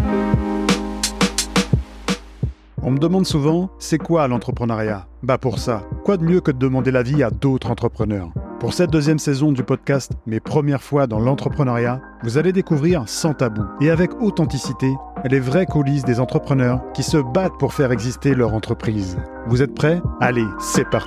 On me demande souvent, c'est quoi l'entrepreneuriat ? Pour ça, quoi de mieux que de demander l'avis à d'autres entrepreneurs ? Pour cette deuxième saison du podcast « Mes premières fois dans l'entrepreneuriat », vous allez découvrir sans tabou et avec authenticité les vraies coulisses des entrepreneurs qui se battent pour faire exister leur entreprise. Vous êtes prêts ? Allez, c'est parti !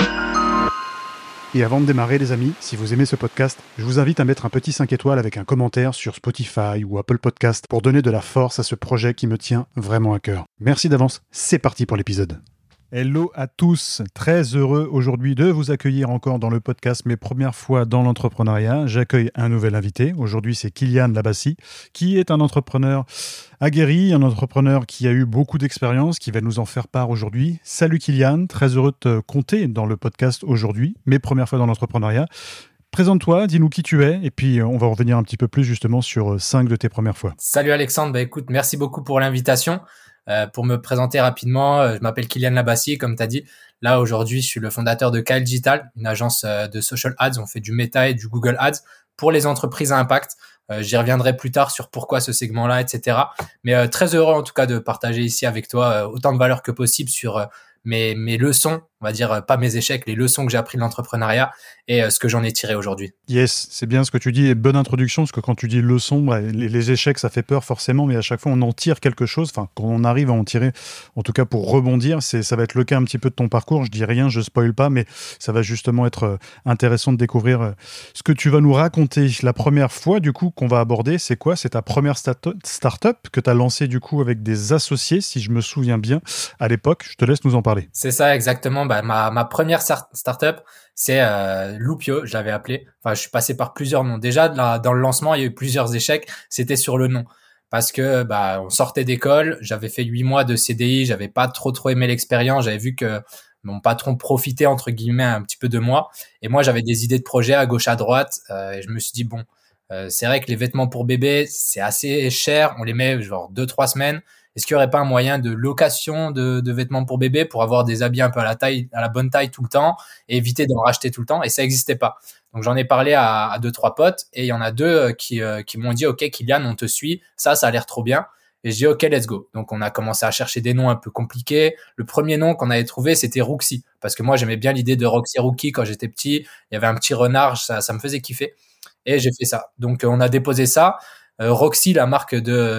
Et avant de démarrer les amis, si vous aimez ce podcast, je vous invite à mettre un petit 5 étoiles avec un commentaire sur Spotify ou Apple Podcast pour donner de la force à ce projet qui me tient vraiment à cœur. Merci d'avance, c'est parti pour l'épisode. Hello à tous, très heureux aujourd'hui de vous accueillir encore dans le podcast Mes premières fois dans l'entrepreneuriat. J'accueille un nouvel invité, aujourd'hui c'est Kylian Labassi, qui est un entrepreneur aguerri, un entrepreneur qui a eu beaucoup d'expérience, qui va nous en faire part aujourd'hui. Salut Kylian, très heureux de te compter dans le podcast aujourd'hui, Mes premières fois dans l'entrepreneuriat. Présente-toi, dis-nous qui tu es, et puis on va revenir un petit peu plus justement sur 5 de tes premières fois. Salut Alexandre, écoute, merci beaucoup pour l'invitation. Pour me présenter rapidement, je m'appelle Kylian Labassi, comme tu as dit. Là, aujourd'hui, je suis le fondateur de KL Digital, une agence de social ads. On fait du Meta et du Google Ads pour les entreprises à impact. J'y reviendrai plus tard sur pourquoi ce segment-là, etc. Mais très heureux en tout cas de partager ici avec toi autant de valeur que possible sur mes leçons, on va dire pas mes échecs, les leçons que j'ai appris de l'entrepreneuriat et ce que j'en ai tiré aujourd'hui. Yes, c'est bien ce que tu dis et bonne introduction parce que quand tu dis leçon, les échecs ça fait peur forcément, mais à chaque fois on en tire quelque chose, enfin quand on arrive à en tirer, en tout cas pour rebondir, ça va être le cas un petit peu de ton parcours, je dis rien, je spoil pas, mais ça va justement être intéressant de découvrir ce que tu vas nous raconter. La première fois du coup qu'on va aborder, c'est quoi ? C'est ta première start-up que tu as lancée du coup avec des associés, si je me souviens bien, à l'époque, je te laisse nous en parler. C'est ça exactement, ma première start-up, c'est Loopio, je l'avais appelé. Enfin, je suis passé par plusieurs noms. Déjà, dans le lancement, il y a eu plusieurs échecs. C'était sur le nom. Parce que on sortait d'école, j'avais fait 8 mois de CDI, j'avais pas trop aimé l'expérience. J'avais vu que mon patron profitait, entre guillemets, un petit peu de moi. Et moi, j'avais des idées de projets à gauche, à droite. Et je me suis dit, c'est vrai que les vêtements pour bébé, c'est assez cher. On les met genre 2-3 semaines. Est-ce qu'il y aurait pas un moyen de location de vêtements pour bébé pour avoir des habits un peu à la bonne taille tout le temps et éviter d'en racheter tout le temps? Et ça n'existait pas. Donc j'en ai parlé à 2-3 potes et il y en a 2 qui m'ont dit OK Kylian, on te suit, ça a l'air trop bien. Et je dis OK, let's go. Donc on a commencé à chercher des noms un peu compliqués. Le premier nom qu'on avait trouvé, c'était Rooksy parce que moi j'aimais bien l'idée de Roxy Rookie quand j'étais petit. Il y avait un petit renard, ça me faisait kiffer. Et j'ai fait ça. Donc on a déposé ça. Roxy, la marque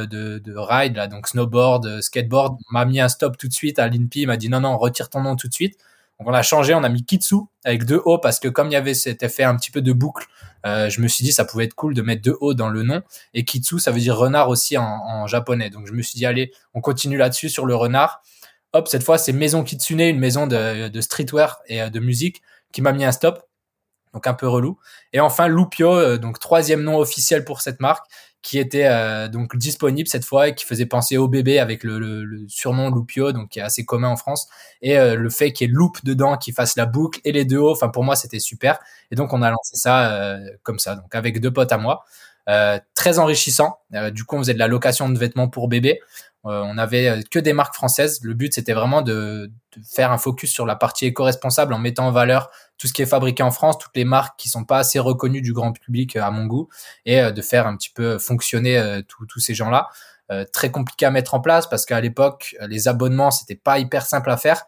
de ride, là, donc snowboard, skateboard, m'a mis un stop tout de suite à l'INPI, m'a dit non, retire ton nom tout de suite. Donc on a changé, on a mis Kitsu avec 2 O parce que comme il y avait cet effet un petit peu de boucle, je me suis dit ça pouvait être cool de mettre 2 O dans le nom. Et Kitsu, ça veut dire renard aussi en japonais. Donc je me suis dit allez, on continue là-dessus sur le renard. Hop, cette fois c'est Maison Kitsune, une maison de streetwear et de musique qui m'a mis un stop. Donc un peu relou. Et enfin Loopio, donc 3e nom officiel pour cette marque, qui était donc disponible cette fois et qui faisait penser au bébé avec le surnom Loopio, donc qui est assez commun en France, et le fait qu'il y ait loop dedans, qui fasse la boucle et les 2 O, enfin pour moi c'était super. Et donc on a lancé ça comme ça, donc avec 2 potes à moi. Très enrichissant. Du coup on faisait de la location de vêtements pour bébé. On avait que des marques françaises. Le but c'était vraiment de faire un focus sur la partie éco-responsable en mettant en valeur tout ce qui est fabriqué en France, toutes les marques qui sont pas assez reconnues du grand public à mon goût, et de faire un petit peu fonctionner tous ces gens-là. Très compliqué à mettre en place parce qu'à l'époque les abonnements c'était pas hyper simple à faire.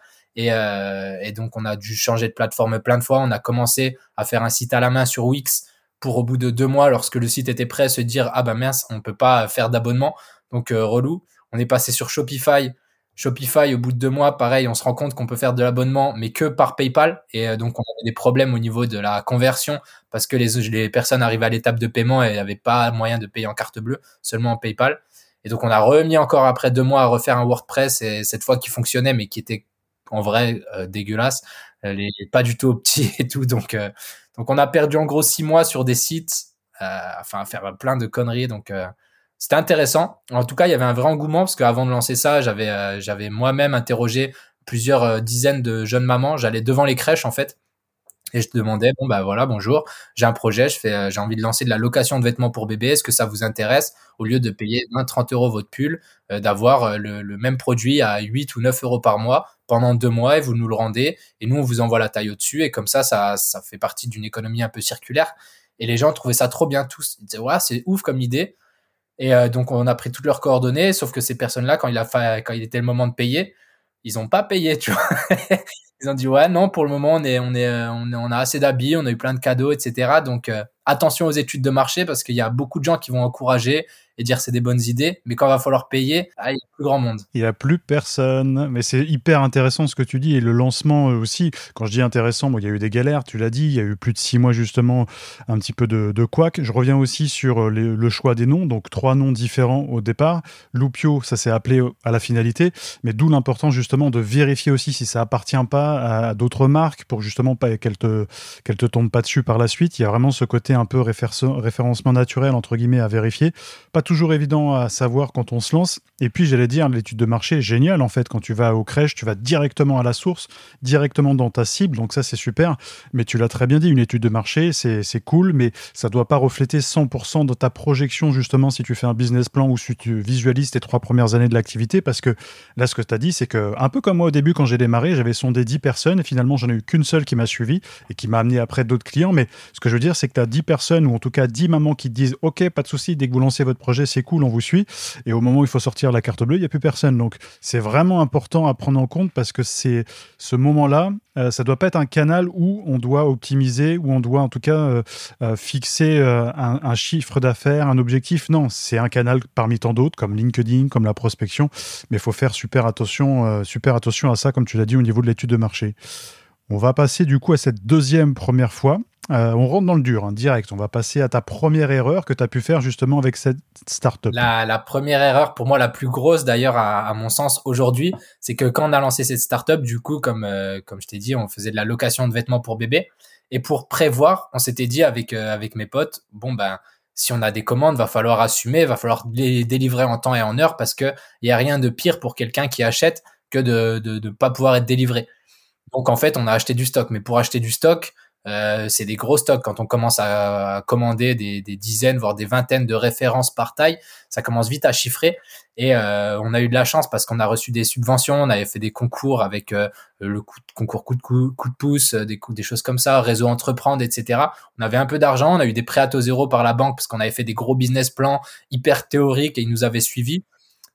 Et donc on a dû changer de plateforme plein de fois. On a commencé à faire un site à la main sur Wix pour au bout de 2 mois, lorsque le site était prêt, se dire mince, on peut pas faire d'abonnement, donc relou. On est passé sur Shopify, au bout de 2 mois, pareil, on se rend compte qu'on peut faire de l'abonnement, mais que par PayPal. Et donc, on avait des problèmes au niveau de la conversion parce que les personnes arrivaient à l'étape de paiement et n'avaient pas moyen de payer en carte bleue, seulement en PayPal. Et donc, on a remis encore après 2 mois à refaire un WordPress, et cette fois qui fonctionnait, mais qui était en vrai dégueulasse, pas du tout opti et tout. Donc, on a perdu en gros 6 mois sur des sites, à faire plein de conneries. Donc, c'était intéressant. En tout cas, il y avait un vrai engouement parce qu'avant de lancer ça, j'avais moi-même interrogé plusieurs dizaines de jeunes mamans. J'allais devant les crèches en fait et je demandais voilà, bonjour, j'ai un projet, j'ai envie de lancer de la location de vêtements pour bébé. Est-ce que ça vous intéresse, au lieu de payer 20-30 euros votre pull, d'avoir le même produit à 8 ou 9 euros par mois pendant 2 mois et vous nous le rendez et nous on vous envoie la taille au-dessus, et comme ça fait partie d'une économie un peu circulaire. Et les gens trouvaient ça trop bien tous. Ils disaient ouais, c'est ouf comme idée. Et donc, on a pris toutes leurs coordonnées, sauf que ces personnes-là, quand il était le moment de payer, ils ont pas payé, tu vois. Ils ont dit ouais, non, pour le moment, on a assez d'habits, on a eu plein de cadeaux, etc. Donc, attention aux études de marché parce qu'il y a beaucoup de gens qui vont encourager et dire c'est des bonnes idées, mais quand il va falloir payer, il y a plus grand monde. Il n'y a plus personne. Mais c'est hyper intéressant ce que tu dis. Et le lancement aussi, quand je dis intéressant, bon, il y a eu des galères, tu l'as dit. Il y a eu plus de 6 mois, justement, un petit peu de couac. Je reviens aussi sur le choix des noms. Donc, 3 noms différents au départ. Loupio, ça s'est appelé à la finalité. Mais d'où l'importance, justement, de vérifier aussi si ça appartient pas à d'autres marques pour justement pas qu'elles te tombent pas dessus par la suite. Il y a vraiment ce côté un peu référencement naturel, entre guillemets, à vérifier. Pas toujours évident à savoir quand on se lance. Et puis, j'allais dire, l'étude de marché est géniale, en fait. Quand tu vas au crèche, tu vas directement à la source, directement dans ta cible. Donc ça, c'est super. Mais tu l'as très bien dit, une étude de marché, c'est cool, mais ça doit pas refléter 100% de ta projection, justement, si tu fais un business plan ou si tu visualises tes 3 premières années de l'activité. Parce que là, ce que tu as dit, c'est que, un peu comme moi au début, quand j'ai démarré, j'avais sondé 10 personnes et finalement, j'en ai eu qu'une seule qui m'a suivi et qui m'a amené après d'autres clients. Mais ce que je veux dire, c'est que tu as 10 personnes ou en tout cas 10 mamans qui te disent OK, pas de souci, dès que vous lancez votre projet, c'est cool, on vous suit. Et au moment où il faut sortir la carte bleue, il n'y a plus personne. Donc, c'est vraiment important à prendre en compte parce que c'est ce moment-là, ça ne doit pas être un canal où on doit optimiser, où on doit en tout cas fixer un chiffre d'affaires, un objectif. Non, c'est un canal parmi tant d'autres, comme LinkedIn, comme la prospection. Mais il faut faire super attention à ça, comme tu l'as dit, au niveau de l'étude de marché. On va passer du coup à cette deuxième première fois. On rentre dans le dur, hein, direct. On va passer à ta première erreur que tu as pu faire justement avec cette startup. La première erreur, pour moi, la plus grosse d'ailleurs, à mon sens, aujourd'hui, c'est que quand on a lancé cette startup, du coup, comme je t'ai dit, on faisait de la location de vêtements pour bébés. Et pour prévoir, on s'était dit avec mes potes, bon, ben, si on a des commandes, va falloir assumer, va falloir les délivrer en temps et en heure parce que il y a rien de pire pour quelqu'un qui achète que de pas pouvoir être délivré. Donc en fait, on a acheté du stock, mais pour acheter du stock, c'est des gros stocks. Quand on commence à commander des dizaines, voire des vingtaines de références par taille, ça commence vite à chiffrer. Et on a eu de la chance parce qu'on a reçu des subventions, on avait fait des concours avec le concours coup de pouce, des choses comme ça, réseau entreprendre, etc. On avait un peu d'argent, on a eu des prêts à taux zéro par la banque parce qu'on avait fait des gros business plans hyper théoriques et ils nous avaient suivis.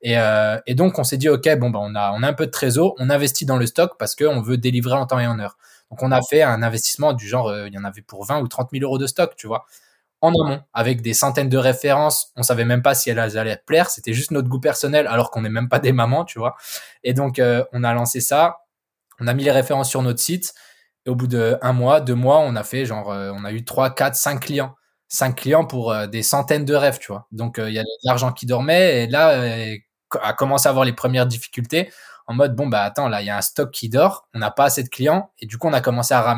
Et donc, on s'est dit, OK, bon, ben, on a un peu de trésor, on investit dans le stock parce qu'on veut délivrer en temps et en heure. Donc, on a fait un investissement du genre, il y en avait pour 20 ou 30 000 euros de stock, tu vois, en amont, avec des centaines de références. On savait même pas si elles allaient plaire, c'était juste notre goût personnel, alors qu'on n'est même pas des mamans, tu vois. Et donc, on a lancé ça, on a mis les références sur notre site, et au bout de 1 mois, 2 mois, on a fait genre, on a eu 3, 4, 5 clients. 5 clients pour des centaines de rêves, tu vois. Donc, il y a de l'argent qui dormait, et là, a commencé à avoir les premières difficultés en mode bon bah attends, là il y a un stock qui dort, on n'a pas assez de clients et du coup on a commencé à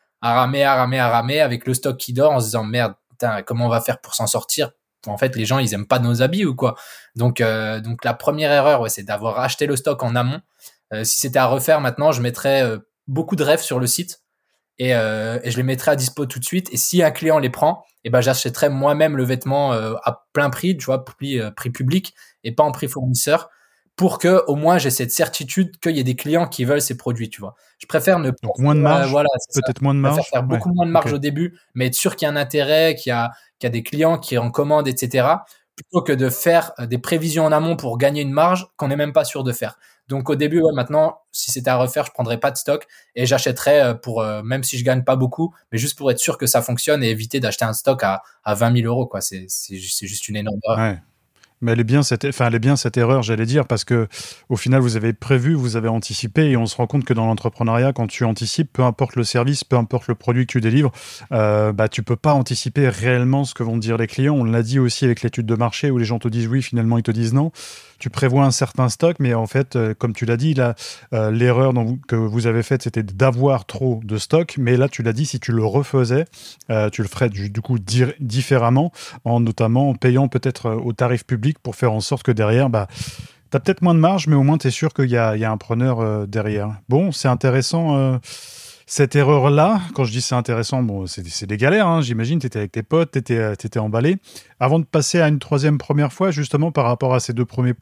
ramer avec le stock qui dort en se disant merde, putain, comment on va faire pour s'en sortir. En fait, les gens ils aiment pas nos habits ou quoi. Donc la première erreur, ouais, c'est d'avoir acheté le stock en amont. Si c'était à refaire maintenant, je mettrais beaucoup de rêves sur le site et je les mettrais à dispo tout de suite. Et si un client les prend, et ben j'achèterais moi-même le vêtement à plein prix, tu vois, prix public et pas en prix fournisseur, pour que au moins j'ai cette certitude qu'il y ait des clients qui veulent ces produits, tu vois. Je préfère ne pas Donc moins de marge, voilà, c'est ça. peut-être moins de Je préfère marge. faire beaucoup Ouais, moins de marge ok. au début, mais être sûr qu'il y a un intérêt, qu'il y a des clients qui en commandent, etc. Plutôt que de faire des prévisions en amont pour gagner une marge qu'on n'est même pas sûr de faire. Donc au début, ouais, maintenant, si c'était à refaire, je prendrais pas de stock et j'achèterais même si je gagne pas beaucoup, mais juste pour être sûr que ça fonctionne et éviter d'acheter un stock à 20 000 euros, quoi. C'est juste une énorme erreur. Ouais. Mais elle est bien cette erreur, j'allais dire, parce que au final, vous avez prévu, vous avez anticipé, et on se rend compte que dans l'entrepreneuriat, quand tu anticipes, peu importe le service, peu importe le produit que tu délivres, bah tu peux pas anticiper réellement ce que vont te dire les clients. On l'a dit aussi avec l'étude de marché où les gens te disent oui, finalement ils te disent non. Tu prévois un certain stock, mais en fait, comme tu l'as dit, là, l'erreur que vous avez faite, c'était d'avoir trop de stock. Mais là, tu l'as dit, si tu le refaisais, tu le ferais du coup différemment, notamment en payant peut-être au tarif public pour faire en sorte que derrière, bah, tu as peut-être moins de marge, mais au moins tu es sûr qu'il y a un preneur derrière. Bon, c'est intéressant. Cette erreur-là, quand je dis c'est intéressant, bon, c'est des galères, hein, j'imagine, tu étais avec tes potes, tu étais emballé. Avant de passer à une première fois, justement, par rapport à ces 2 premiers points,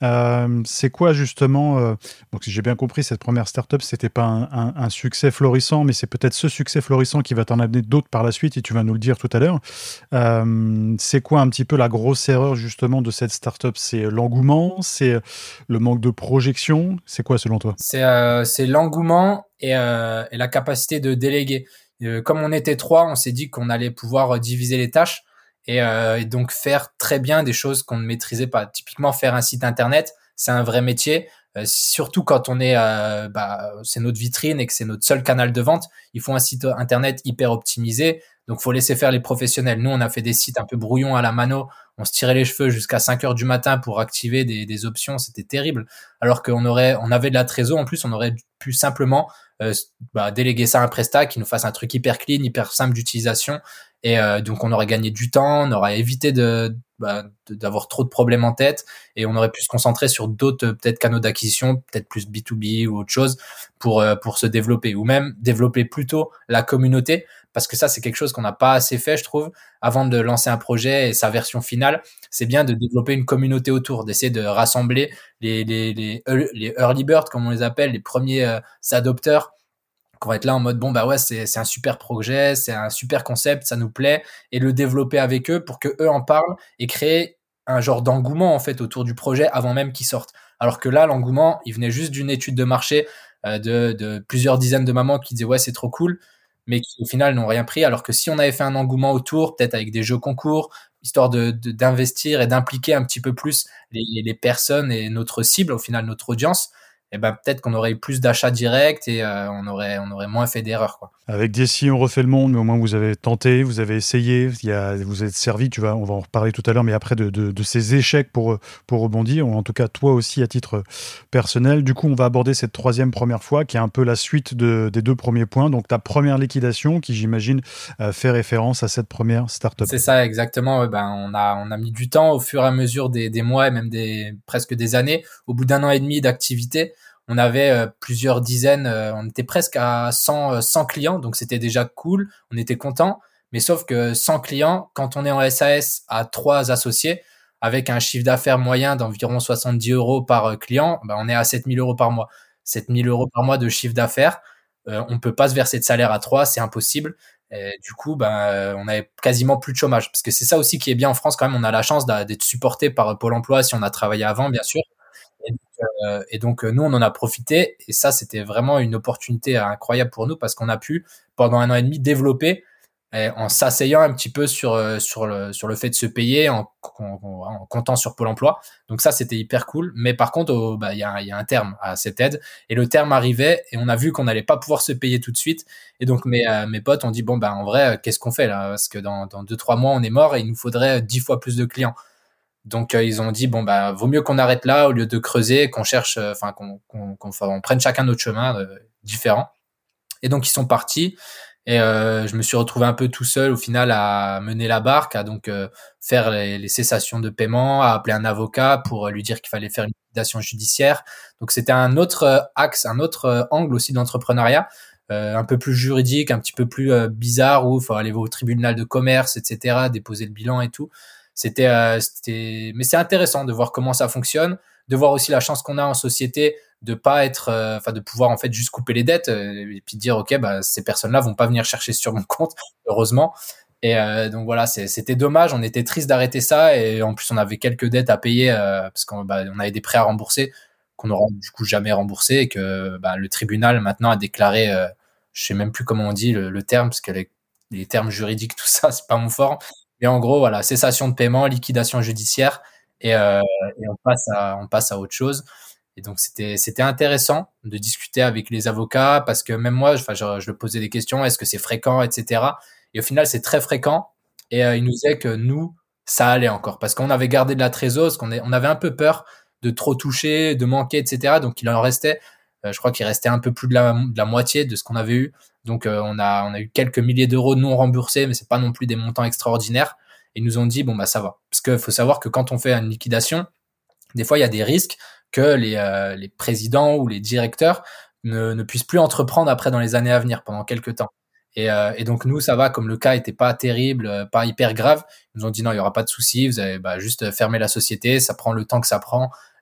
C'est quoi justement donc si j'ai bien compris, cette première startup, c'était pas un succès florissant, mais c'est peut-être ce succès florissant qui va t'en amener d'autres par la suite, et tu vas nous le dire tout à l'heure. C'est quoi un petit peu la grosse erreur justement de cette startup? C'est l'engouement, c'est le manque de projection, c'est quoi selon toi? C'est l'engouement et la capacité de déléguer. Comme on était trois, on s'est dit qu'on allait pouvoir diviser les tâches et donc faire très bien des choses qu'on ne maîtrisait pas. Typiquement, faire un site internet, c'est un vrai métier. Surtout quand on est, c'est notre vitrine et que c'est notre seul canal de vente. Il faut un site internet hyper optimisé. Donc, faut laisser faire les professionnels. Nous, on a fait des sites un peu brouillons à la mano. On se tirait les cheveux jusqu'à 5 heures du matin pour activer des options. C'était terrible. Alors on avait de la trésor. En plus, on aurait pu simplement déléguer ça à un prestat qui nous fasse un truc hyper clean, hyper simple d'utilisation. Et donc, on aurait gagné du temps, on aurait évité d'avoir trop de problèmes en tête et on aurait pu se concentrer sur d'autres peut-être canaux d'acquisition, peut-être plus B2B ou autre chose pour se développer ou même développer plutôt la communauté parce que ça, c'est quelque chose qu'on n'a pas assez fait, je trouve, avant de lancer un projet et sa version finale. C'est bien de développer une communauté autour, d'essayer de rassembler les early birds, comme on les appelle, les premiers adopteurs qu'on va être là en mode bon bah ouais c'est un super projet, c'est un super concept, ça nous plaît et le développer avec eux pour que eux en parlent et créer un genre d'engouement en fait autour du projet avant même qu'il sorte. Alors que là l'engouement il venait juste d'une étude de marché de plusieurs dizaines de mamans qui disaient ouais c'est trop cool mais qui au final n'ont rien pris. Alors que si on avait fait un engouement autour, peut-être avec des jeux concours, histoire d'investir et d'impliquer un petit peu plus les personnes et notre cible, au final notre audience, et ben peut-être qu'on aurait eu plus d'achats directs et on aurait moins fait d'erreurs quoi. Avec des si on refait le monde, mais au moins vous avez tenté, vous avez essayé, vous êtes servi, on va en reparler tout à l'heure, mais après de ces échecs pour rebondir, ou en tout cas toi aussi à titre personnel. Du coup, on va aborder cette troisième première fois, qui est un peu la suite des deux premiers points. Donc ta première liquidation, qui j'imagine fait référence à cette première startup. C'est ça exactement. Ben on a mis du temps au fur et à mesure des mois et même presque des années. Au bout d'un an et demi d'activité, on avait plusieurs dizaines, on était presque à 100 clients, donc c'était déjà cool, on était content. Mais sauf que 100 clients, quand on est en SAS à 3 associés, avec un chiffre d'affaires moyen d'environ 70 euros par client, ben on est à 7 000 euros par mois. 7 000 euros par mois de chiffre d'affaires, on peut pas se verser de salaire à 3, c'est impossible. Et du coup, ben, on avait quasiment plus de chômage. Parce que c'est ça aussi qui est bien en France quand même, on a la chance d'être supporté par Pôle emploi si on a travaillé avant, bien sûr. Et donc, nous, on en a profité. Et ça, c'était vraiment une opportunité incroyable pour nous parce qu'on a pu, pendant un an et demi, développer en s'asseyant un petit peu sur le fait de se payer en comptant sur Pôle emploi. Donc ça, c'était hyper cool. Mais par contre, il y a un terme à cette aide. Et le terme arrivait et on a vu qu'on n'allait pas pouvoir se payer tout de suite. Et donc, mes potes ont dit, bon, ben, en vrai, qu'est-ce qu'on fait là? Parce que dans 2-3 mois, on est mort et il nous faudrait 10 fois plus de clients. Donc ils ont dit bon bah vaut mieux qu'on arrête là au lieu de creuser, qu'on cherche, enfin qu'on prenne chacun notre chemin différent. Et donc ils sont partis et je me suis retrouvé un peu tout seul au final à mener la barque, à donc faire les cessations de paiement, à appeler un avocat pour lui dire qu'il fallait faire une liquidation judiciaire. Donc c'était un autre axe, un autre angle aussi de l'entrepreneuriat. Un peu plus juridique, un petit peu plus bizarre où il faut aller au tribunal de commerce, etc., déposer le bilan et tout. Mais c'est intéressant de voir comment ça fonctionne, de voir aussi la chance qu'on a en société de pas être, de pouvoir en fait juste couper les dettes et puis dire ok bah ces personnes-là vont pas venir chercher sur mon compte, heureusement. Et donc voilà, c'était dommage, on était triste d'arrêter ça et en plus on avait quelques dettes à payer parce qu'on on avait des prêts à rembourser qu'on n'aura du coup jamais remboursé et que le tribunal maintenant a déclaré, je sais même plus comment on dit le terme parce que les termes juridiques tout ça c'est pas mon fort. Et en gros, voilà, cessation de paiement, liquidation judiciaire, et on passe à autre chose. Et donc c'était intéressant de discuter avec les avocats parce que même moi, enfin, je leur posais des questions, est-ce que c'est fréquent, etc. Et au final, c'est très fréquent. Et ils nous disaient que nous, ça allait encore parce qu'on avait gardé de la trésor, parce on avait un peu peur de trop toucher, de manquer, etc. Donc il en restait, je crois qu'il restait un peu plus de la moitié de ce qu'on avait eu. Donc on a eu quelques milliers d'euros non remboursés, mais c'est pas non plus des montants extraordinaires. Et ils nous ont dit bon bah ça va, parce qu'il faut savoir que quand on fait une liquidation, des fois il y a des risques que les présidents ou les directeurs ne puissent plus entreprendre après dans les années à venir pendant quelques temps. Et donc nous ça va, comme le cas était pas terrible, pas hyper grave, ils nous ont dit non il y aura pas de souci, vous avez juste fermer la société, ça prend le temps que ça prend,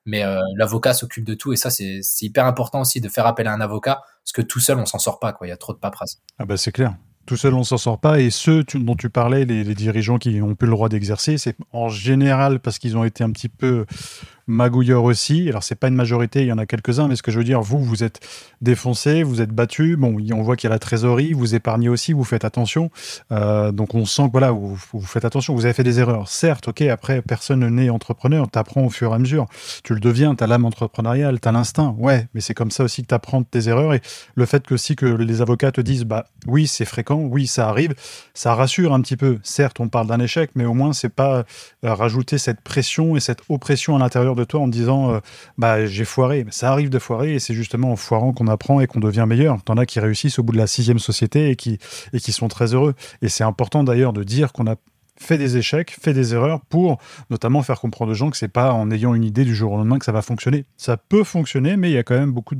mais l'avocat s'occupe de tout et ça c'est hyper important aussi de faire appel à un avocat parce que tout seul on s'en sort pas quoi, il y a trop de paperasse. Ah bah c'est clair. Tout seul, on s'en sort pas. Et ceux dont tu parlais, les dirigeants qui ont plus le droit d'exercer, c'est en général parce qu'ils ont été un petit peu magouilleurs aussi. Alors, c'est pas une majorité, il y en a quelques-uns, mais ce que je veux dire, vous êtes défoncés, vous êtes battus. Bon, on voit qu'il y a la trésorerie, vous épargnez aussi, vous faites attention. Donc, on sent que voilà, vous faites attention, vous avez fait des erreurs. Certes, ok, après, personne n'est entrepreneur, t'apprends au fur et à mesure. Tu le deviens, t'as l'âme entrepreneuriale, t'as l'instinct, ouais, mais c'est comme ça aussi que t'apprends de tes erreurs. Et le fait que aussi que les avocats te disent, bah oui, c'est fréquent, oui, ça arrive, ça rassure un petit peu. Certes, on parle d'un échec, mais au moins, c'est pas rajouter cette pression et cette oppression à l'intérieur de toi en te disant bah j'ai foiré. Ça arrive de foirer et c'est justement en foirant qu'on apprend et qu'on devient meilleur. T'en as qui réussissent au bout de la 6e société et qui sont très heureux. Et c'est important d'ailleurs de dire qu'on a fait des échecs, fait des erreurs pour notamment faire comprendre aux gens que c'est pas en ayant une idée du jour au lendemain que ça va fonctionner. Ça peut fonctionner, mais il y a quand même beaucoup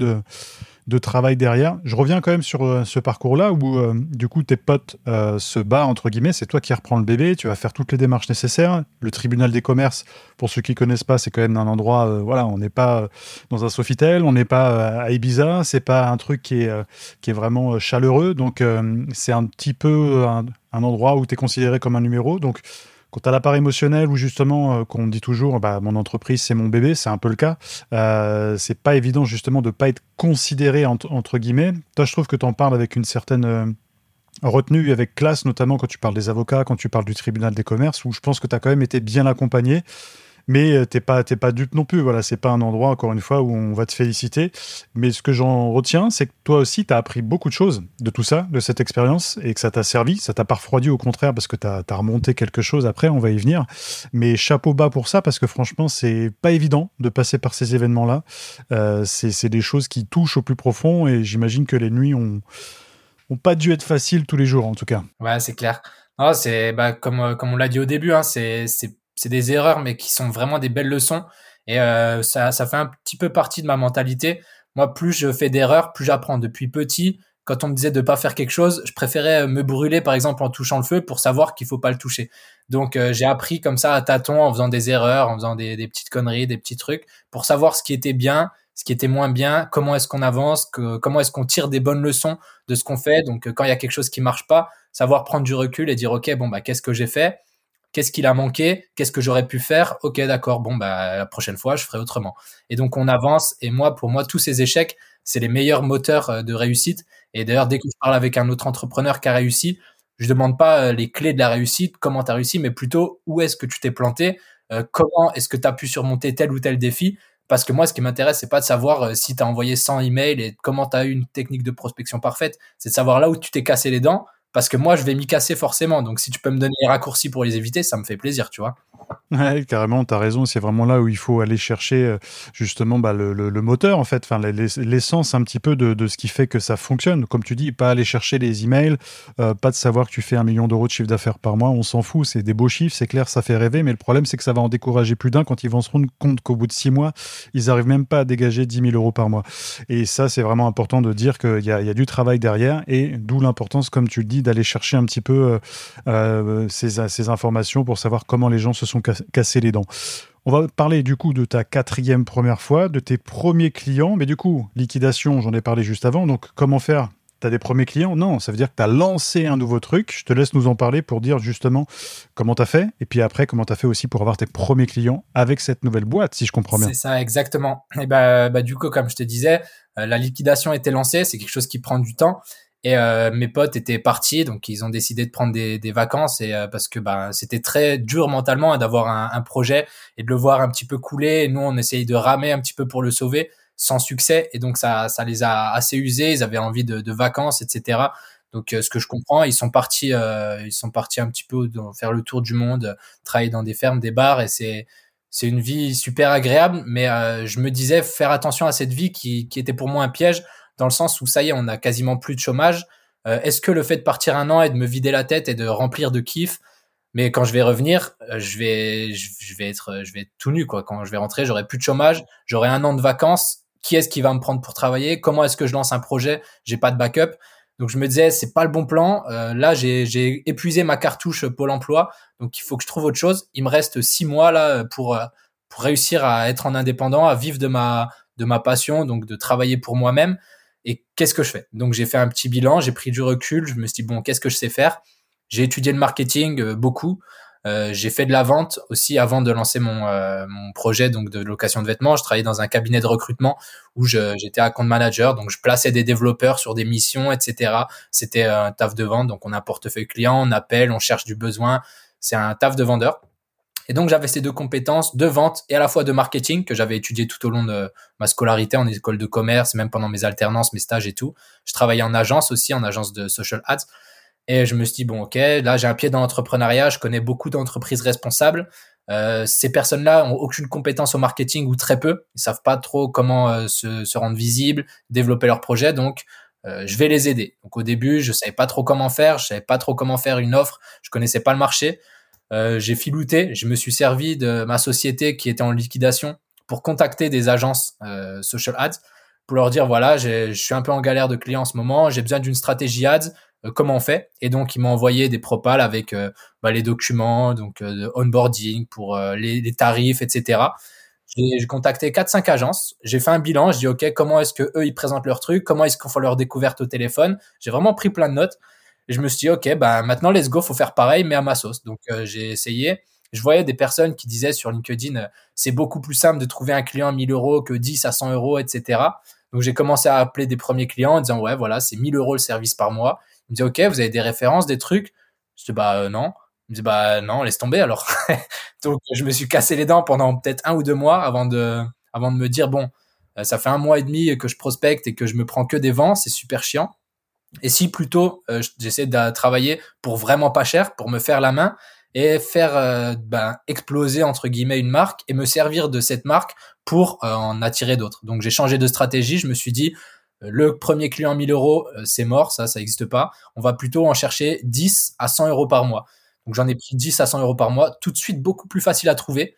de travail derrière. Je reviens quand même sur ce parcours-là où, du coup, tes potes se battent, entre guillemets, c'est toi qui reprends le bébé, tu vas faire toutes les démarches nécessaires. Le tribunal des commerces, pour ceux qui connaissent pas, c'est quand même un endroit, voilà, on n'est pas dans un Sofitel, on n'est pas à Ibiza, c'est pas un truc qui est vraiment chaleureux, donc c'est un petit peu un endroit où tu es considéré comme un numéro, donc quand tu as la part émotionnelle où justement, qu'on dit toujours, bah, mon entreprise, c'est mon bébé, c'est un peu le cas, c'est pas évident justement de pas être considéré entre guillemets. Toi, je trouve que tu en parles avec une certaine retenue et avec classe, notamment quand tu parles des avocats, quand tu parles du tribunal des commerces, où je pense que tu as quand même été bien accompagné. Mais t'es pas dupe non plus. Voilà, c'est pas un endroit, encore une fois, où on va te féliciter. Mais ce que j'en retiens, c'est que toi aussi, tu as appris beaucoup de choses de tout ça, de cette expérience, et que ça t'a servi. Ça t'a pas refroidi, au contraire, parce que tu as remonté quelque chose après, on va y venir. Mais chapeau bas pour ça, parce que franchement, c'est pas évident de passer par ces événements-là. C'est des choses qui touchent au plus profond, et j'imagine que les nuits ont pas dû être faciles tous les jours, en tout cas. Ouais, c'est clair. Non, c'est bah, comme on l'a dit au début, hein, c'est des erreurs, mais qui sont vraiment des belles leçons. Et ça fait un petit peu partie de ma mentalité. Moi, plus je fais d'erreurs, plus j'apprends. Depuis petit, quand on me disait de pas faire quelque chose, je préférais me brûler, par exemple, en touchant le feu pour savoir qu'il faut pas le toucher. Donc, j'ai appris comme ça à tâtons, en faisant des erreurs, en faisant des petites conneries, des petits trucs, pour savoir ce qui était bien, ce qui était moins bien, comment est-ce qu'on avance, comment est-ce qu'on tire des bonnes leçons de ce qu'on fait. Donc, quand il y a quelque chose qui marche pas, savoir prendre du recul et dire, OK, bon, bah, qu'est-ce que j'ai fait? Qu'est-ce qu'il a manqué? Qu'est-ce que j'aurais pu faire? OK, d'accord. Bon, bah, la prochaine fois, je ferai autrement. Et donc, on avance. Et moi, pour moi, tous ces échecs, c'est les meilleurs moteurs de réussite. Et d'ailleurs, dès que je parle avec un autre entrepreneur qui a réussi, je demande pas les clés de la réussite, comment tu as réussi, mais plutôt où est-ce que tu t'es planté, comment est-ce que tu as pu surmonter tel ou tel défi. Parce que moi, ce qui m'intéresse, c'est pas de savoir si tu as envoyé 100 emails et comment tu as eu une technique de prospection parfaite. C'est de savoir là où tu t'es cassé les dents. Parce que moi, je vais m'y casser forcément. Donc, si tu peux me donner les raccourcis pour les éviter, ça me fait plaisir, tu vois. Ouais, carrément, tu as raison. C'est vraiment là où il faut aller chercher justement bah, le moteur, en fait, enfin, l'essence un petit peu de ce qui fait que ça fonctionne. Comme tu dis, pas aller chercher les emails, pas de savoir que tu fais 1 million d'euros de chiffre d'affaires par mois. On s'en fout. C'est des beaux chiffres, c'est clair, ça fait rêver. Mais le problème, c'est que ça va en décourager plus d'un quand ils vont se rendre compte qu'au bout de 6 mois, ils n'arrivent même pas à dégager 10 000 euros par mois. Et ça, c'est vraiment important de dire qu'il y a du travail derrière. Et d'où l'importance, comme tu le dis, d'aller chercher un petit peu ces informations pour savoir comment les gens se sont casser les dents. On va parler du coup de ta 4e première fois, de tes premiers clients, mais du coup, liquidation, j'en ai parlé juste avant, donc comment faire? T'as des premiers clients? Non, ça veut dire que tu as lancé un nouveau truc. Je te laisse nous en parler pour dire justement comment tu as fait, et puis après, comment tu as fait aussi pour avoir tes premiers clients avec cette nouvelle boîte, si je comprends bien. C'est ça, exactement. Et bah, du coup, comme je te disais, la liquidation était lancée. C'est quelque chose qui prend du temps. Et mes potes étaient partis, donc ils ont décidé de prendre des vacances et parce que bah c'était très dur mentalement d'avoir un projet et de le voir un petit peu couler. Et nous, on essaye de ramer un petit peu pour le sauver, sans succès. Et donc ça les a assez usés. Ils avaient envie de vacances, etc. Donc ce que je comprends, ils sont partis un petit peu faire le tour du monde, travailler dans des fermes, des bars, et c'est une vie super agréable. Mais je me disais faire attention à cette vie qui était pour moi un piège dans le sens où ça y est, on a quasiment plus de chômage. Est-ce que le fait de partir 1 an et de me vider la tête et de remplir de kiff, mais quand je vais revenir, je vais être tout nu quoi. Quand je vais rentrer, j'aurai plus de chômage, j'aurai 1 an de vacances. Qui est-ce qui va me prendre pour travailler? Comment est-ce que je lance un projet? J'ai pas de backup. Donc je me disais c'est pas le bon plan. Là j'ai épuisé ma cartouche Pôle Emploi, donc il faut que je trouve autre chose. Il me reste 6 mois là pour réussir à être en indépendant, à vivre de ma passion, donc de travailler pour moi-même. Et qu'est-ce que je fais? Donc j'ai fait un petit bilan, j'ai pris du recul, je me suis dit bon, qu'est-ce que je sais faire? J'ai étudié le marketing beaucoup. J'ai fait de la vente aussi avant de lancer mon projet donc de location de vêtements. Je travaillais dans un cabinet de recrutement où j'étais account manager, donc je plaçais des développeurs sur des missions, etc. C'était un taf de vente, donc on a un portefeuille client, on appelle, on cherche du besoin. C'est un taf de vendeur. Et donc j'avais ces deux compétences de vente et à la fois de marketing que j'avais étudié tout au long de ma scolarité en école de commerce, même pendant mes alternances, mes stages et tout. Je travaillais en agence aussi, en agence de social ads. Et je me suis dit, bon, ok, là, j'ai un pied dans l'entrepreneuriat, je connais beaucoup d'entreprises responsables. Ces personnes-là ont aucune compétence au marketing ou très peu. Ils savent pas trop comment se rendre visibles, développer leurs projets. Donc, je vais les aider. Donc, au début, je savais pas trop comment faire. Je savais pas trop comment faire une offre. Je connaissais pas le marché. J'ai filouté. Je me suis servi de ma société qui était en liquidation pour contacter des agences social ads pour leur dire, voilà, je suis un peu en galère de clients en ce moment. J'ai besoin d'une stratégie ads. Comment on fait? Et donc, ils m'ont envoyé des propals avec les documents, donc de onboarding pour les tarifs, etc. J'ai contacté 4-5 agences. J'ai fait un bilan. Je dis, OK, comment est-ce que eux ils présentent leur truc? Comment est-ce qu'on fait leur découverte au téléphone? J'ai vraiment pris plein de notes. Et je me suis dit, OK, bah, maintenant, let's go, faut faire pareil, mais à ma sauce. Donc, j'ai essayé. Je voyais des personnes qui disaient sur LinkedIn, c'est beaucoup plus simple de trouver un client à 1000 euros que 10 à 100 euros, etc. Donc, j'ai commencé à appeler des premiers clients en disant, ouais, voilà, c'est 1000 euros le service par mois. Il me dit, OK, vous avez des références, des trucs? Je dis, bah, non. Il me dit, bah, non, laisse tomber alors. Donc, je me suis cassé les dents pendant peut-être 1 ou 2 mois avant de me dire, bon, ça fait 1 mois et demi que je prospecte et que je me prends que des vents, c'est super chiant. Et si plutôt j'essaie de travailler pour vraiment pas cher, pour me faire la main et faire exploser entre guillemets une marque et me servir de cette marque pour en attirer d'autres. Donc j'ai changé de stratégie, je me suis dit le premier client à 1000 euros, c'est mort, ça n'existe pas. On va plutôt en chercher 10 à 100 euros par mois. Donc j'en ai pris 10 à 100 euros par mois, tout de suite beaucoup plus facile à trouver.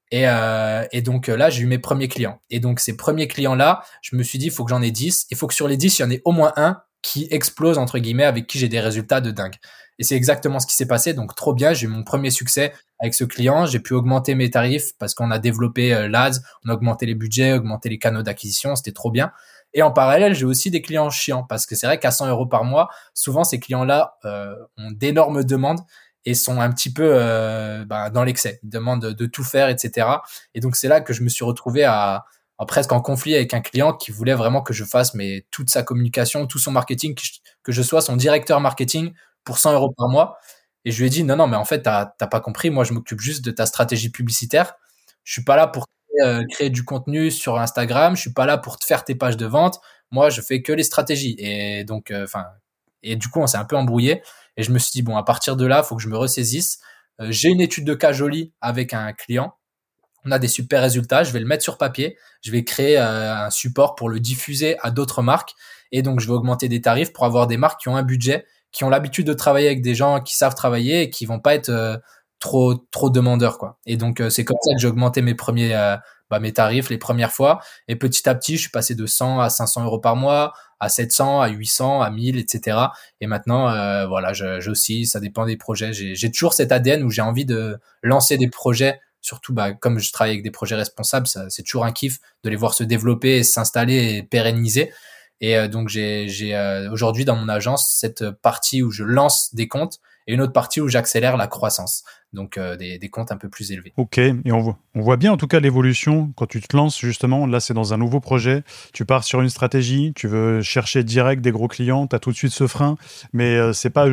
Et donc là, j'ai eu mes premiers clients. Et donc ces premiers clients-là, je me suis dit, il faut que j'en ai 10. Il faut que sur les 10, il y en ait au moins un qui explose, entre guillemets, avec qui j'ai des résultats de dingue. Et c'est exactement ce qui s'est passé. Donc trop bien, j'ai eu mon premier succès avec ce client. J'ai pu augmenter mes tarifs parce qu'on a développé l'ADS, on a augmenté les budgets, augmenté les canaux d'acquisition. C'était trop bien. Et en parallèle, j'ai aussi des clients chiants parce que c'est vrai qu'à 100 euros par mois, souvent ces clients-là ont d'énormes demandes et sont un petit peu dans l'excès. Ils demandent de tout faire, etc. Et donc c'est là que je me suis retrouvé à presque en conflit avec un client qui voulait vraiment que je fasse toute sa communication, tout son marketing, que je sois son directeur marketing pour 100 euros par mois. Et je lui ai dit non, mais en fait t'as pas compris. Moi je m'occupe juste de ta stratégie publicitaire. Je suis pas là pour créer du contenu sur Instagram. Je suis pas là pour te faire tes pages de vente. Moi je fais que les stratégies. Et donc et du coup on s'est un peu embrouillé. Et je me suis dit, bon, à partir de là, il faut que je me ressaisisse. J'ai une étude de cas jolie avec un client. On a des super résultats. Je vais le mettre sur papier. Je vais créer un support pour le diffuser à d'autres marques. Et donc, je vais augmenter des tarifs pour avoir des marques qui ont un budget, qui ont l'habitude de travailler avec des gens qui savent travailler et qui vont pas être trop demandeurs, quoi. Et donc, c'est comme ça que j'ai augmenté mes tarifs les premières fois. Et petit à petit, je suis passé de 100 à 500 euros par mois, à 700, à 800, à 1000, etc. Et maintenant, voilà, j'oscille, ça dépend des projets. J'ai toujours cet ADN où j'ai envie de lancer des projets, surtout comme je travaille avec des projets responsables, c'est toujours un kiff de les voir se développer, s'installer et pérenniser. Et donc, j'ai aujourd'hui dans mon agence cette partie où je lance des comptes et une autre partie où j'accélère la croissance. Donc des comptes un peu plus élevés. Ok, et on voit bien en tout cas l'évolution quand tu te lances justement. Là, c'est dans un nouveau projet. Tu pars sur une stratégie, tu veux chercher direct des gros clients, tu as tout de suite ce frein, mais c'est pas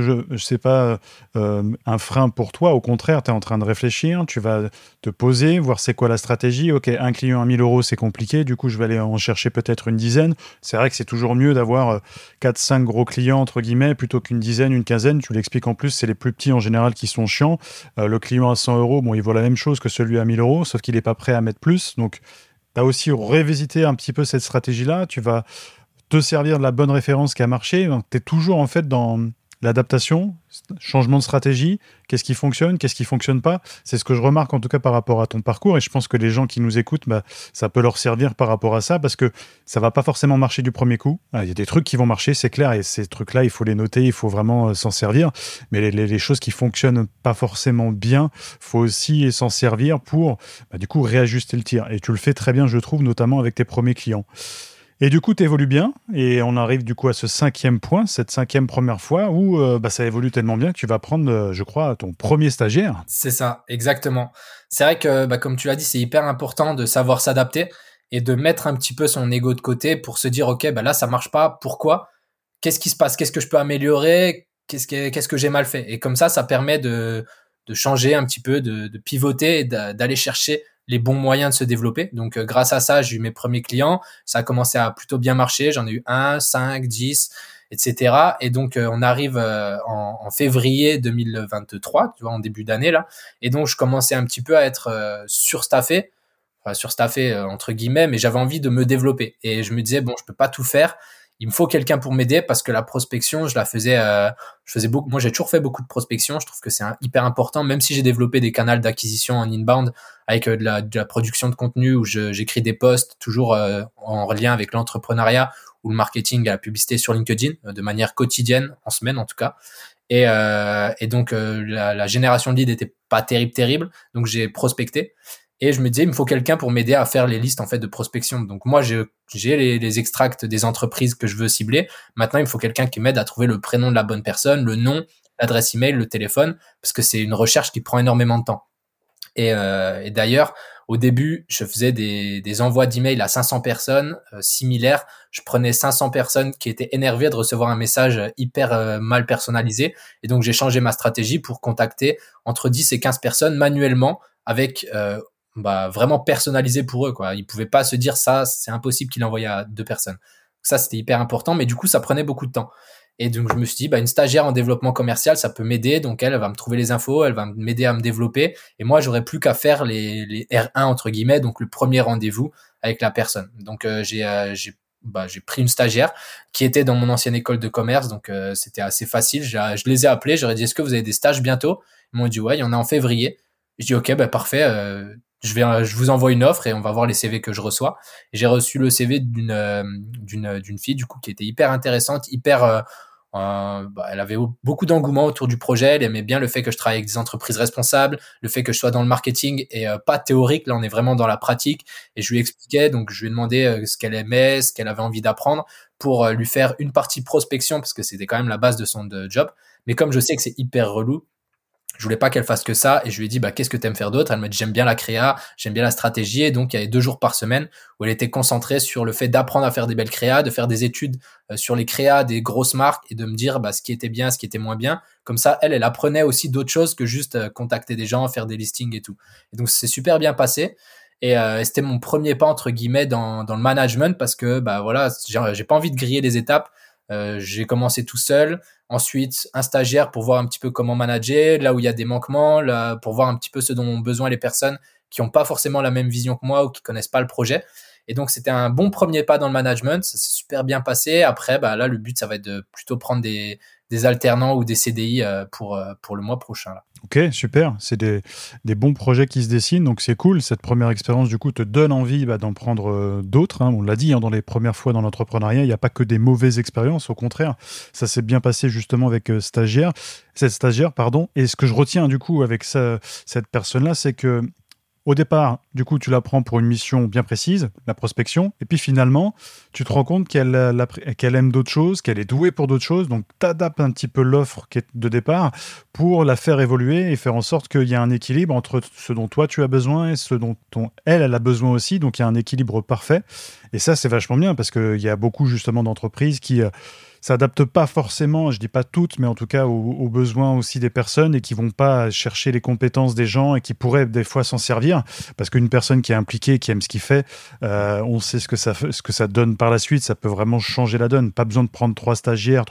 un frein pour toi. Au contraire, tu es en train de réfléchir, tu vas te poser, voir c'est quoi la stratégie. Ok, un client à 1000 euros, c'est compliqué, du coup, je vais aller en chercher peut-être une dizaine. C'est vrai que c'est toujours mieux d'avoir 4-5 gros clients, entre guillemets, plutôt qu'une dizaine, une quinzaine. Tu l'expliques en plus, c'est les plus petits en général qui sont chiants. Le client à 100 euros, bon, il vaut la même chose que celui à 1000 euros, sauf qu'il n'est pas prêt à mettre plus. Donc, tu as aussi révisité un petit peu cette stratégie-là. Tu vas te servir de la bonne référence qui a marché. Tu es toujours en fait dans l'adaptation, changement de stratégie, qu'est-ce qui fonctionne pas. C'est ce que je remarque en tout cas par rapport à ton parcours, et je pense que les gens qui nous écoutent, ça peut leur servir par rapport à ça, parce que ça va pas forcément marcher du premier coup. Il y a des trucs qui vont marcher, c'est clair, et ces trucs-là, il faut les noter, il faut vraiment s'en servir. Mais les choses qui fonctionnent pas forcément bien, faut aussi s'en servir pour du coup réajuster le tir. Et tu le fais très bien, je trouve, notamment avec tes premiers clients. Et du coup, tu évolues bien, et on arrive du coup à ce 5e point, cette 5e première fois où ça évolue tellement bien que tu vas prendre, je crois, ton premier stagiaire. C'est ça, exactement. C'est vrai que, comme tu l'as dit, c'est hyper important de savoir s'adapter et de mettre un petit peu son ego de côté pour se dire, OK, là, ça marche pas. Pourquoi? Qu'est-ce qui se passe? Qu'est-ce que je peux améliorer? Qu'est-ce que j'ai mal fait? Et comme ça permet de changer un petit peu, de pivoter et d'aller chercher les bons moyens de se développer. Donc, grâce à ça, j'ai eu mes premiers clients. Ça a commencé à plutôt bien marcher. J'en ai eu 1, 5, 10, etc. Et donc, on arrive en février 2023, tu vois, en début d'année, là. Et donc, je commençais un petit peu à être surstaffé. Enfin, surstaffé, entre guillemets, mais j'avais envie de me développer. Et je me disais, bon, je peux pas tout faire. Il me faut quelqu'un pour m'aider parce que la prospection, je faisais beaucoup. Moi, j'ai toujours fait beaucoup de prospection. Je trouve que c'est hyper important, même si j'ai développé des canaux d'acquisition en inbound avec de la production de contenu où j'écris des posts toujours en lien avec l'entrepreneuriat ou le marketing et la publicité sur LinkedIn de manière quotidienne, en semaine en tout cas. Et donc la génération de leads était pas terrible. Donc j'ai prospecté. Et je me disais, il me faut quelqu'un pour m'aider à faire les listes en fait de prospection. Donc moi, j'ai les extracts des entreprises que je veux cibler. Maintenant, il me faut quelqu'un qui m'aide à trouver le prénom de la bonne personne, le nom, l'adresse email, le téléphone, parce que c'est une recherche qui prend énormément de temps. Et d'ailleurs, au début, je faisais des envois d'emails à 500 personnes similaires. Je prenais 500 personnes qui étaient énervées de recevoir un message hyper mal personnalisé. Et donc, j'ai changé ma stratégie pour contacter entre 10 et 15 personnes manuellement avec vraiment personnalisé pour eux, quoi. Ils pouvaient pas se dire ça, c'est impossible qu'il envoie à 2 personnes. Ça, c'était hyper important, mais du coup, ça prenait beaucoup de temps. Et donc, je me suis dit, une stagiaire en développement commercial, ça peut m'aider. Donc, elle va me trouver les infos, elle va m'aider à me développer. Et moi, j'aurais plus qu'à faire les R1, entre guillemets, donc le premier rendez-vous avec la personne. Donc, j'ai pris une stagiaire qui était dans mon ancienne école de commerce. Donc, c'était assez facile. Je les ai appelés, j'aurais dit, est-ce que vous avez des stages bientôt? Ils m'ont dit, ouais, il y en a en février. Je dis, OK, parfait. Je vous envoie une offre et on va voir les CV que je reçois. Et j'ai reçu le CV d'une fille du coup qui était hyper intéressante, elle avait beaucoup d'engouement autour du projet. Elle aimait bien le fait que je travaille avec des entreprises responsables, le fait que je sois dans le marketing et pas théorique. Là, on est vraiment dans la pratique. Et je lui expliquais, donc je lui ai demandé ce qu'elle aimait, ce qu'elle avait envie d'apprendre pour lui faire une partie prospection parce que c'était quand même la base de son job. Mais comme je sais que c'est hyper relou, je voulais pas qu'elle fasse que ça et je lui ai dit qu'est-ce que t'aimes faire d'autre? Elle m'a dit j'aime bien la créa, j'aime bien la stratégie et donc il y avait 2 jours par semaine où elle était concentrée sur le fait d'apprendre à faire des belles créas, de faire des études sur les créas des grosses marques et de me dire ce qui était bien, ce qui était moins bien. Comme ça, elle apprenait aussi d'autres choses que juste contacter des gens, faire des listings et tout. Et donc c'est super bien passé. Et c'était mon premier pas entre guillemets dans le management parce que voilà, j'ai pas envie de griller les étapes. J'ai commencé tout seul. Ensuite, un stagiaire pour voir un petit peu comment manager, là où il y a des manquements, là, pour voir un petit peu ce dont ont besoin les personnes qui n'ont pas forcément la même vision que moi ou qui connaissent pas le projet. Et donc, c'était un bon premier pas dans le management. Ça s'est super bien passé. Après, là, le but, ça va être de plutôt prendre des alternants ou des CDI pour le mois prochain. Là. Ok, super. C'est des bons projets qui se dessinent, donc c'est cool. Cette première expérience, du coup, te donne envie d'en prendre d'autres. On l'a dit, dans les premières fois dans l'entrepreneuriat, il n'y a pas que des mauvaises expériences. Au contraire, ça s'est bien passé justement avec cette stagiaire, pardon. Et ce que je retiens, du coup, avec cette personne-là, c'est que au départ, du coup, tu la prends pour une mission bien précise, la prospection, et puis finalement, tu te rends compte qu'elle aime d'autres choses, qu'elle est douée pour d'autres choses, donc tu adaptes un petit peu l'offre qui est de départ pour la faire évoluer et faire en sorte qu'il y a un équilibre entre ce dont toi tu as besoin et ce dont elle a besoin aussi, donc il y a un équilibre parfait. Et ça, c'est vachement bien parce qu'il y a beaucoup justement d'entreprises qui s'adaptent pas forcément, je dis pas toutes, mais en tout cas aux besoins aussi des personnes et qui vont pas chercher les compétences des gens et qui pourraient des fois s'en servir parce qu'une personne qui est impliquée, qui aime ce qu'il fait, on sait ce que ça donne par la suite, ça peut vraiment changer la donne. Pas besoin de prendre 3 stagiaires,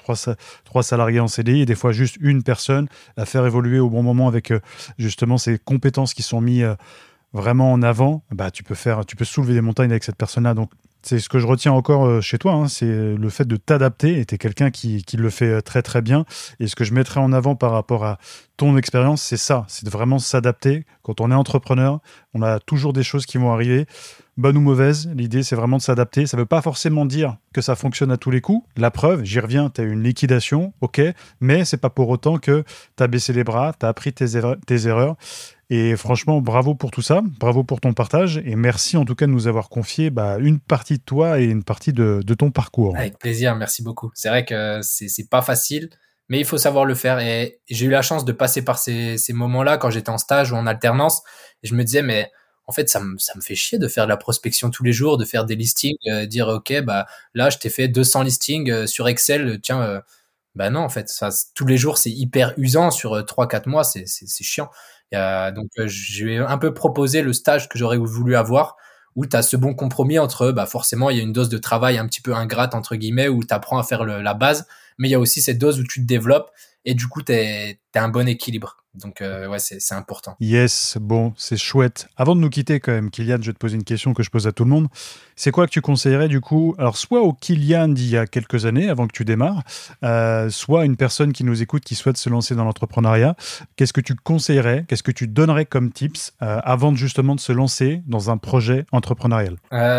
3 salariés en CDI, et des fois juste une personne, la faire évoluer au bon moment avec justement ces compétences qui sont mises vraiment en avant. Tu peux soulever des montagnes avec cette personne-là. Donc C'est ce que je retiens encore chez toi, hein, c'est le fait de t'adapter, et t'es quelqu'un qui le fait très très bien. Et ce que je mettrais en avant par rapport à ton expérience, c'est ça, c'est de vraiment s'adapter. Quand on est entrepreneur, on a toujours des choses qui vont arriver, bonnes ou mauvaises. L'idée, c'est vraiment de s'adapter. Ça ne veut pas forcément dire que ça fonctionne à tous les coups. La preuve, j'y reviens, tu as eu une liquidation, ok, mais c'est pas pour autant que tu as baissé les bras, tu as appris tes erreurs. Et franchement, bravo pour tout ça, bravo pour ton partage, et merci en tout cas de nous avoir confié une partie de toi et une partie de ton parcours. Avec plaisir, merci beaucoup. C'est vrai que c'est pas facile, mais il faut savoir le faire. Et j'ai eu la chance de passer par ces moments-là quand j'étais en stage ou en alternance. Et je me disais, mais en fait, ça me fait chier de faire de la prospection tous les jours, de faire des listings, dire, OK, là, je t'ai fait 200 listings sur Excel. Tiens, non, en fait, ça, tous les jours, c'est hyper usant sur 3-4 mois, c'est chiant. Donc, je vais un peu proposer le stage que j'aurais voulu avoir, où tu as ce bon compromis entre, forcément, il y a une dose de travail un petit peu ingrate, entre guillemets, où tu apprends à faire la base, mais il y a aussi cette dose où tu te développes, et du coup, tu as un bon équilibre. Donc, ouais, c'est important. Yes, bon, c'est chouette. Avant de nous quitter quand même, Kylian, je vais te poser une question que je pose à tout le monde. C'est quoi que tu conseillerais du coup, alors soit au Kylian d'il y a quelques années, avant que tu démarres, soit une personne qui nous écoute, qui souhaite se lancer dans l'entrepreneuriat. Qu'est-ce que tu conseillerais, qu'est-ce que tu donnerais comme tips avant justement de se lancer dans un projet entrepreneurial?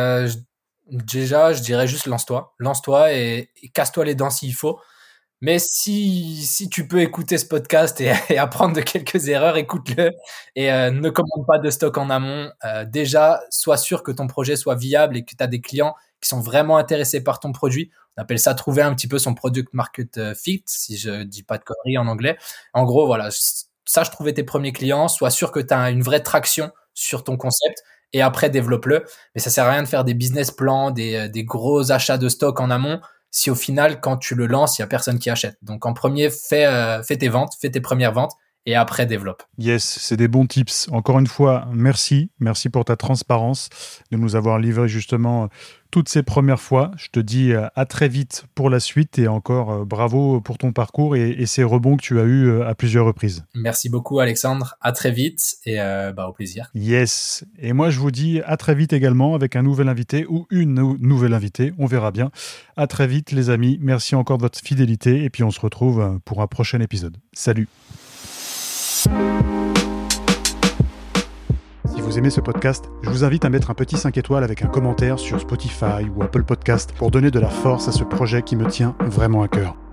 Déjà, je dirais juste lance-toi. Lance-toi et casse-toi les dents s'il faut. Mais si tu peux écouter ce podcast et apprendre de quelques erreurs, écoute-le et ne commande pas de stock en amont. Déjà, sois sûr que ton projet soit viable et que tu as des clients qui sont vraiment intéressés par ton produit. On appelle ça trouver un petit peu son product market fit, si je dis pas de conneries en anglais. En gros, voilà, sache trouver tes premiers clients, sois sûr que tu as une vraie traction sur ton concept et après développe-le. Mais ça sert à rien de faire des business plans, des gros achats de stock en amont, si au final, quand tu le lances, il y a personne qui achète. Donc, en premier, fais tes ventes, fais tes premières ventes et après, développe. Yes, c'est des bons tips. Encore une fois, merci. Merci pour ta transparence, de nous avoir livré justement toutes ces premières fois. Je te dis à très vite pour la suite et encore bravo pour ton parcours et ces rebonds que tu as eus à plusieurs reprises. Merci beaucoup, Alexandre. À très vite et au plaisir. Yes. Et moi, je vous dis à très vite également avec un nouvel invité ou une nouvelle invitée. On verra bien. À très vite, les amis. Merci encore de votre fidélité et puis on se retrouve pour un prochain épisode. Salut. Si vous aimez ce podcast, je vous invite à mettre un petit 5 étoiles avec un commentaire sur Spotify ou Apple Podcast pour donner de la force à ce projet qui me tient vraiment à cœur.